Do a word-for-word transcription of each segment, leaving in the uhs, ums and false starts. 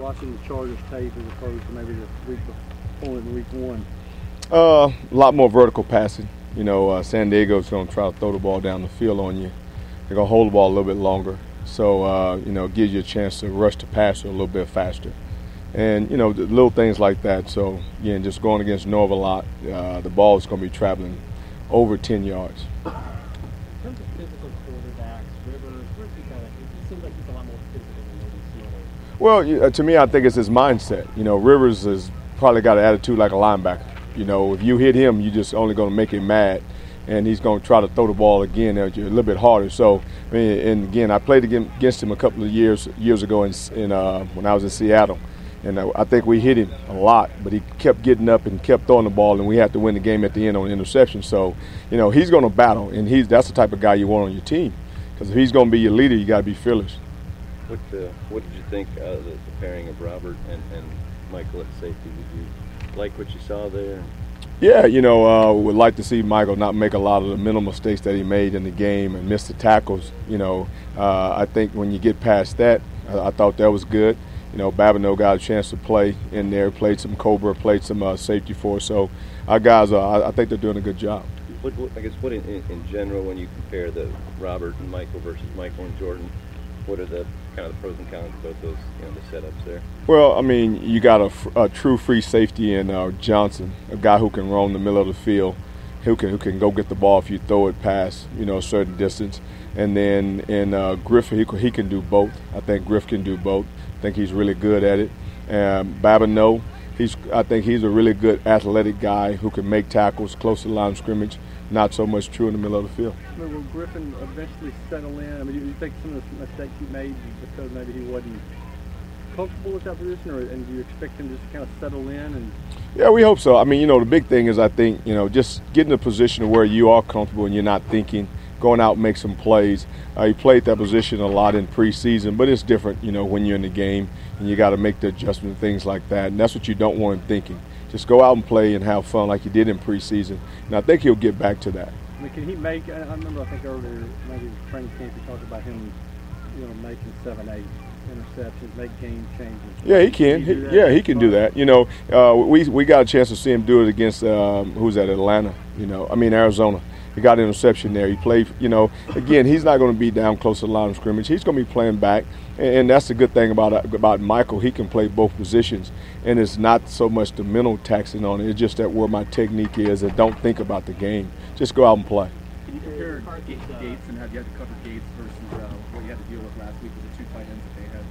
watching the Chargers tape as opposed to maybe the week before in week one? Uh, a lot more vertical passing. You know, uh, San Diego's going to try to throw the ball down the field on you. They're going to hold the ball a little bit longer. So, uh, you know, it gives you a chance to rush the passer a little bit faster. And, you know, the little things like that. So, again, just going against Nova a lot, uh, the ball is going to be traveling over ten yards. In terms of physical quarterbacks, Rivers, where's he kind of, it seems like he's a lot more physical than maybe some others. Well, you- uh, to me, I think it's his mindset. You know, Rivers has probably got an attitude like a linebacker. You know, if you hit him, you're just only going to make him mad. And he's going to try to throw the ball again at you a little bit harder. So, I mean, and again, I played against him a couple of years years ago in, in uh, when I was in Seattle. And I think we hit him a lot, but he kept getting up and kept throwing the ball, and we had to win the game at the end on an interception. So, you know, he's going to battle, and he's that's the type of guy you want on your team. Because if he's going to be your leader, you got to be fearless. What uh, what did you think of the, the pairing of Robert and, and Michael at safety? Did you like what you saw there? Yeah, you know, uh, would like to see Michael not make a lot of the mental mistakes that he made in the game and miss the tackles. You know, uh, I think when you get past that, I, I thought that was good. You know, Babineau got a chance to play in there, played some Cobra, played some uh, safety for us. So our guys, uh, I, I think they're doing a good job. What, what, I guess what in, in, in general, when you compare the Robert and Michael versus Michael and Jordan, what are the kind of the pros and cons of both those, you know, the setups there? Well, I mean, you got a, a true free safety in uh, Johnson, a guy who can roam the middle of the field, who can who can go get the ball if you throw it past, you know, a certain distance. And then in uh, Griff, he, he can do both. I think Griff can do both. I think he's really good at it. Um, Babineau, he's I think he's a really good athletic guy who can make tackles close to the line of scrimmage, not so much true in the middle of the field. I mean, will Griffin eventually settle in? I mean, do you think some of the mistakes he made because maybe he wasn't comfortable with that position, or and do you expect him just to kind of settle in? And Yeah, we hope so. I mean, you know, the big thing is I think, you know, just getting in a position where you are comfortable and you're not thinking, going out and make some plays. Uh, he played that position a lot in preseason, but it's different, you know, when you're in the game and you got to make the adjustment and things like that. And that's what you don't want him thinking. Just go out and play and have fun like you did in preseason. And I think he'll get back to that. I mean, can he make? I I remember I think earlier maybe in training camp you talked about him, you know, making seven, eight interceptions, make game changes. Yeah, he can. He He, yeah, he can do that. You know, uh, we we got a chance to see him do it against um, who's at Atlanta. You know, I mean Arizona. He got an interception there. He played. You know, again, he's not going to be down close to the line of scrimmage. He's going to be playing back, and, and that's the good thing about about Michael. He can play both positions, and it's not so much the mental taxing on it. It's just that where my technique is, and don't think about the game. Just go out and play. Can you compare Gates and how you had to cover Gates versus uh, what you had to deal with last week with the two tight ends that they had?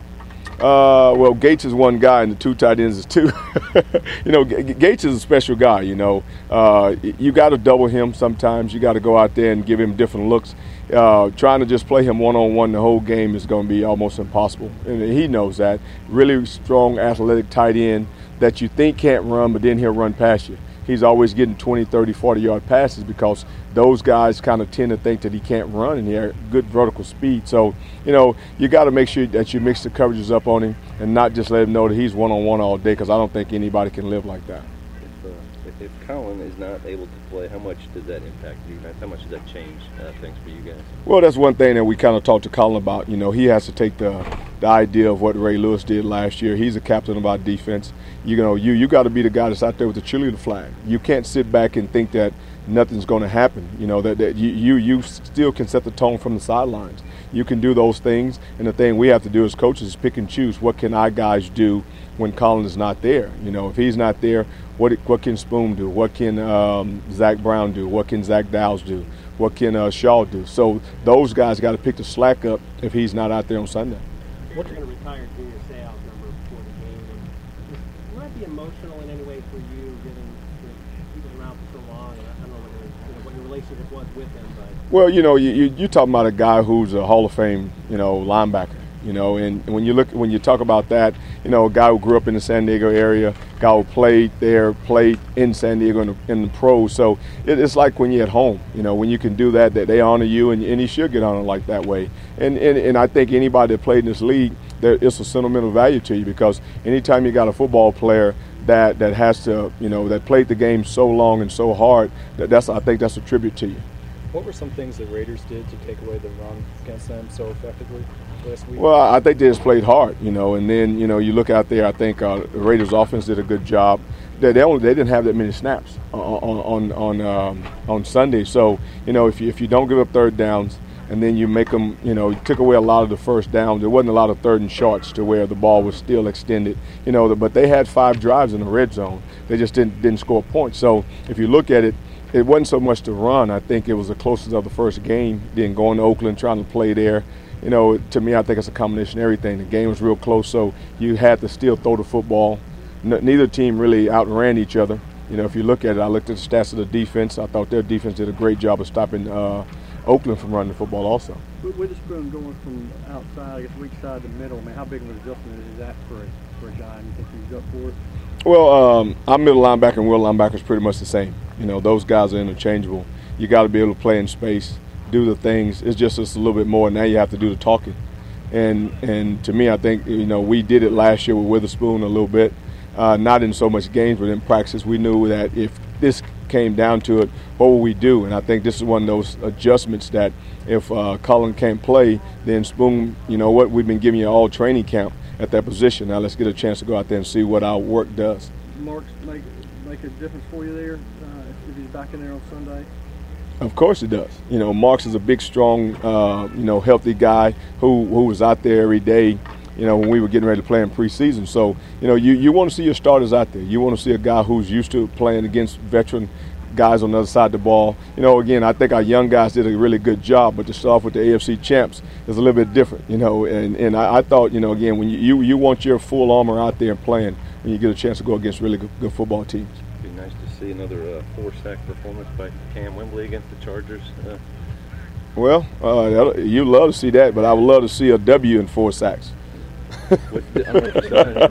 Uh, well, Gates is one guy, and the two tight ends is two. you know, G- Gates is a special guy. You know, uh, you got to double him sometimes. You got to go out there and give him different looks. Uh, trying to just play him one-on-one the whole game is going to be almost impossible, and he knows that. Really strong, athletic tight end that you think can't run, but then he'll run past you. He's always getting twenty, thirty, forty-yard passes because those guys kind of tend to think that he can't run and he has good vertical speed. So, you know, you got to make sure that you mix the coverages up on him and not just let him know that he's one-on-one all day, because I don't think anybody can live like that. If, uh, if, if Colin is not able to play, how much does that impact you guys? How much does that change uh, things for you guys? Well, that's one thing that we kind of talked to Colin about. You know, he has to take the the idea of what Ray Lewis did last year. He's a captain of our defense. You know, you you got to be the guy that's out there with the cheerleader flag. You can't sit back and think that nothing's going to happen. You know, that, that you, you you still can set the tone from the sidelines. You can do those things, and the thing we have to do as coaches is pick and choose. What can our guys do when Colin is not there? You know, if he's not there, what what can Spoon do? What can um, Zach Brown do? What can Zach Dowles do? What can uh, Shaw do? So those guys got to pick the slack up if he's not out there on Sunday. What you're going to retire junior sales number before the game. And will that be emotional in any way for you, given that he was around for so long? And I don't know what your, you know, what your relationship was with him, but Well, you know, you, you, you're talking about a guy who's a Hall of Fame, you know, linebacker. You know, and when you look, when you talk about that, you know, a guy who grew up in the San Diego area, guy who played there, played in San Diego in the, in the pros. So it, it's like when you're at home, you know, when you can do that, that they honor you, and, and you should get honored like that way. And, and and I think anybody that played in this league, there, it's a sentimental value to you, because anytime you got a football player that that has to, you know, that played the game so long and so hard, that that's I think that's a tribute to you. What were some things the Raiders did to take away the run against them so effectively last week? Well, I think they just played hard, you know, and then, you know, you look out there, I think uh, the Raiders offense did a good job. They, they, only, they didn't have that many snaps on on on, um, on Sunday. So, you know, if you, if you don't give up third downs and then you make them, you know, you took away a lot of the first downs. There wasn't a lot of third and shorts to where the ball was still extended, you know, but they had five drives in the red zone. They just didn't didn't score points. So if you look at it, it wasn't so much to run. I think it was the closest of the first game. Then going to Oakland, trying to play there. You know, to me, I think it's a combination of everything. The game was real close, so you had to still throw the football. N- neither team really outran each other. You know, if you look at it, I looked at the stats of the defense. I thought their defense did a great job of stopping uh, Oakland from running the football also. With Witherspoon going from outside, I guess, weak side to middle, I mean, how big of an adjustment is that for a, for a guy? Do you think he's up for it? Well, um, our middle linebacker and will linebacker is pretty much the same. You know, those guys are interchangeable. You got to be able to play in space, do the things. It's just, just a little bit more. Now you have to do the talking. And and to me, I think, you know, we did it last year with Witherspoon a little bit. Uh, not in so much games, but in practice. We knew that if this came down to it, what would we do? And I think this is one of those adjustments that if uh, Cullen can't play, then Spoon, you know what, we've been giving you all training camp at that position. Now let's get a chance to go out there and see what our work does. Marks make, make a difference for you there uh, if he's back in there on Sunday? Of course it does. You know, Marks is a big, strong, uh, you know, healthy guy who, who was out there every day, you know, when we were getting ready to play in preseason. So, you know, you, you want to see your starters out there. You want to see a guy who's used to playing against veteran guys on the other side of the ball. You know, again, I think our young guys did a really good job, but to start off with the A F C champs is a little bit different, you know. And, and I, I thought, you know, again, when you, you, you want your full armor out there and playing when you get a chance to go against really good, good football teams. It'd be nice to see another uh, four-sack performance by Cam Wembley against the Chargers. Uh, well, uh, you love to see that, but I would love to see a W in four sacks. What, I don't know if you saw, uh,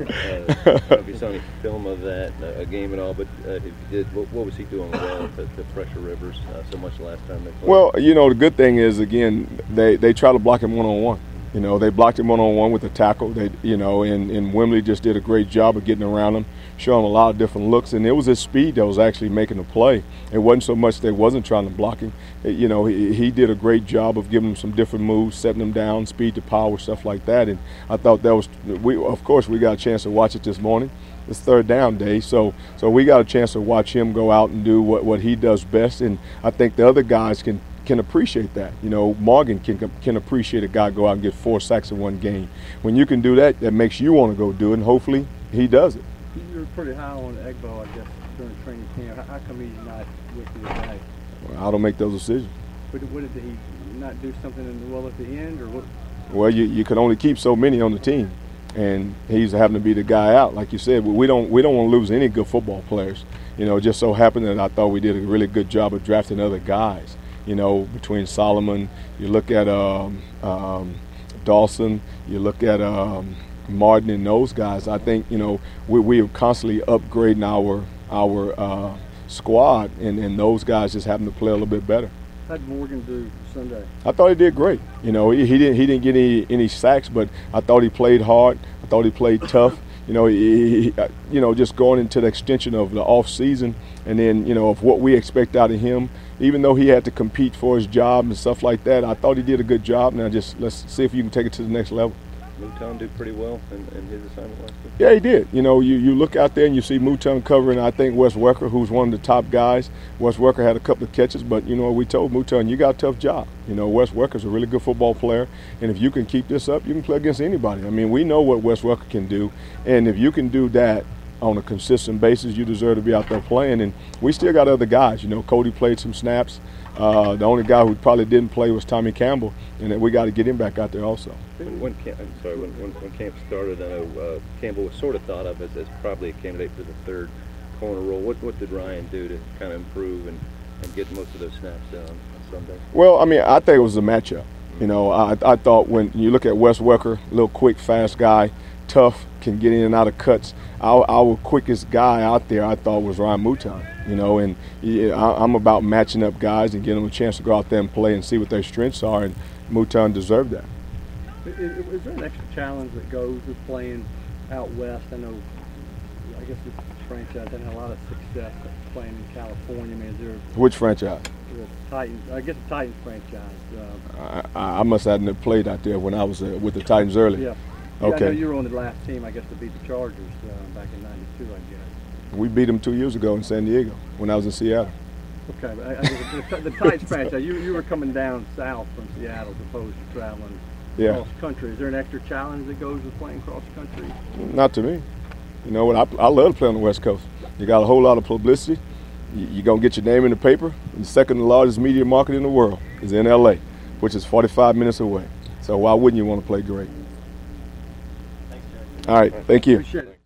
I don't know if you saw any film of that uh, a game at all, but uh, if you did, what, what was he doing well to, to pressure Rivers uh, so much last time they played? Well, you know, the good thing is, again, they, they try to block him one-on-one. You know, they blocked him one-on-one with the tackle. They, you know, and, and Wembley just did a great job of getting around him, showing him a lot of different looks. And it was his speed that was actually making the play. It wasn't so much they wasn't trying to block him. It, you know, he, he did a great job of giving him some different moves, setting him down, speed to power, stuff like that. And I thought that was, we of course, we got a chance to watch it this morning. It's third down day, so so we got a chance to watch him go out and do what, what he does best. And I think the other guys can can appreciate that. You know, Morgan can can appreciate a guy go out and get four sacks in one game. When you can do that, that makes you want to go do it, and hopefully he does it. You were pretty high on Egbo, I guess, during training camp. How, how come he's not with you today? Well, I don't make those decisions. What, what did he not do something in the well at the end, or what? Well, you you can only keep so many on the team, and he's having to be the guy out. Like you said, we don't we don't want to lose any good football players. You know, it just so happened that I thought we did a really good job of drafting other guys. You know, between Solomon, you look at um, um, Dawson, you look at um, Martin and those guys. I think, you know, we, we are constantly upgrading our our uh, squad, and, and those guys just happen to play a little bit better. How did Morgan do Sunday? I thought he did great. You know, he, he didn't he didn't get any, any sacks, but I thought he played hard. I thought he played tough. You know, he, he, you know, just going into the extension of the off season, and then, you know, of what we expect out of him. Even though he had to compete for his job and stuff like that, I thought he did a good job. Now just let's see if you can take it to the next level. Mouton did pretty well in, in his assignment last week. Yeah, he did. You know, you, you look out there and you see Mouton covering, I think, Wes Welker, who's one of the top guys. Wes Welker had a couple of catches, but, you know, we told Mouton, you got a tough job. You know, Wes Welker's a really good football player, and if you can keep this up, you can play against anybody. I mean, we know what Wes Welker can do, and if you can do that on a consistent basis, you deserve to be out there playing. And we still got other guys. You know, Cody played some snaps. Uh, the only guy who probably didn't play was Tommy Campbell, and we got to get him back out there also. When, when Cam, I'm sorry, when, when, when camp started, I know uh, Campbell was sort of thought of as, as probably a candidate for the third corner role. What what did Ryan do to kind of improve and, and get most of those snaps down on Sunday? Well, I mean, I think it was a matchup. You know, I, I thought when you look at Wes Welker, little quick, fast guy, tough, can get in and out of cuts. Our, our quickest guy out there, I thought, was Ryan Mouton. You know, and yeah, I, I'm about matching up guys and getting them a chance to go out there and play and see what their strengths are, and Mouton deserved that. Is, is there an extra challenge that goes with playing out west? I know, I guess this franchise had a lot of success playing in California. I mean, is there Which franchise? the Titans, I guess the Titans franchise. Uh, I, I must have not played out there when I was uh, with the Titans early. Yeah. Yeah, Okay. I know you were on the last team, I guess, to beat the Chargers uh, back in ninety-two, I guess. We beat them two years ago in San Diego when I was in Seattle. Okay, but I, I guess the, the Titans franchise, you, you were coming down south from Seattle as opposed to traveling Yeah. cross country. Is there an extra challenge that goes with playing cross country? Not to me. You know what? I, I love to play on the West Coast. You got a whole lot of publicity. You, you're going to get your name in the paper. And the second largest media market in the world is in L A, which is forty-five minutes away. So why wouldn't you want to play great? Thanks, Jerry. All right. Thank you. Appreciate it.